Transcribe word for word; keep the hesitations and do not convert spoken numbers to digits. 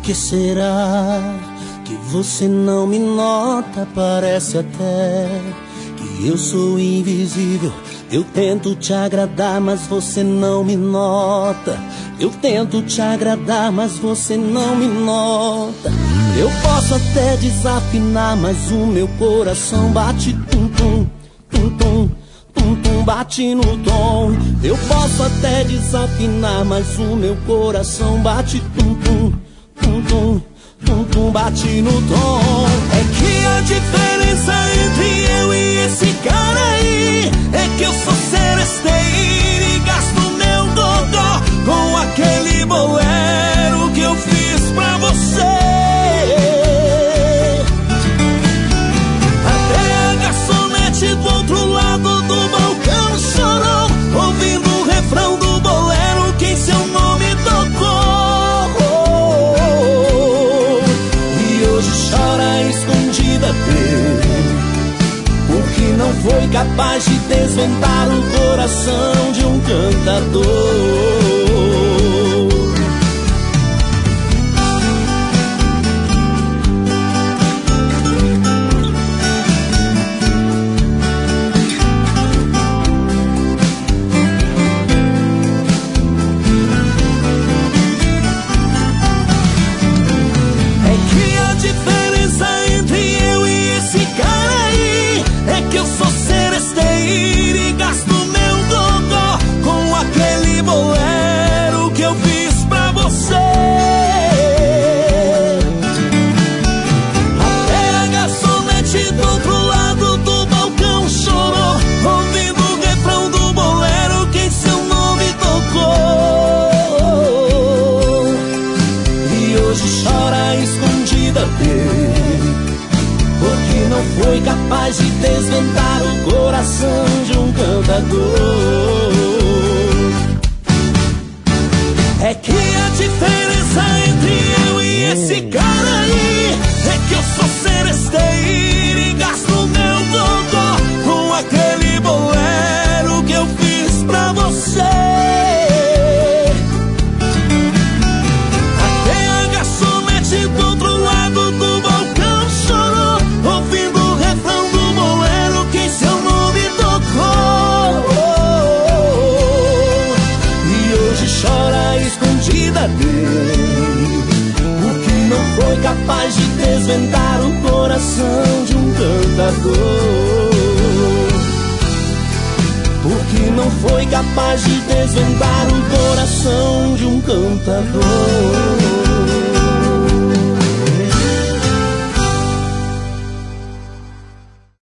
que será que você não me nota? Parece até que eu sou invisível. Eu tento te agradar, mas você não me nota. Eu tento te agradar, mas você não me nota. Eu posso até desafinar, mas o meu coração bate tum-tum, tum-tum, tum-tum, bate no tom. Eu posso até desafinar, mas o meu coração bate tum-tum, tum-tum, tum-tum, bate no tom. É que a diferença entre eu e esse cara aí é que eu sou seresteiro e gasto meu dodó com aquele bolero que eu fiz pra você. Até a garçonete do outro lado do balcão chorou, ouvindo o refrão do bolero que em seu nome tocou. E hoje chora escondida dele, porque não foi capaz de desvendar o coração de um cantador. Foi capaz de desvendar o coração de um cantador. É que a diferença entre eu e esse cara aí é que eu sou seresteiro e gasto meu dodó com aquele bolero que eu fiz pra você. Até a garçonete do outro lado do balcão chorou, ouvindo o refrão do bolero que em seu nome tocou. E hoje chora escondida dele, porque não foi capaz de desvendar o coração de um cantador. Porque não foi capaz de desvendar o coração de um cantador.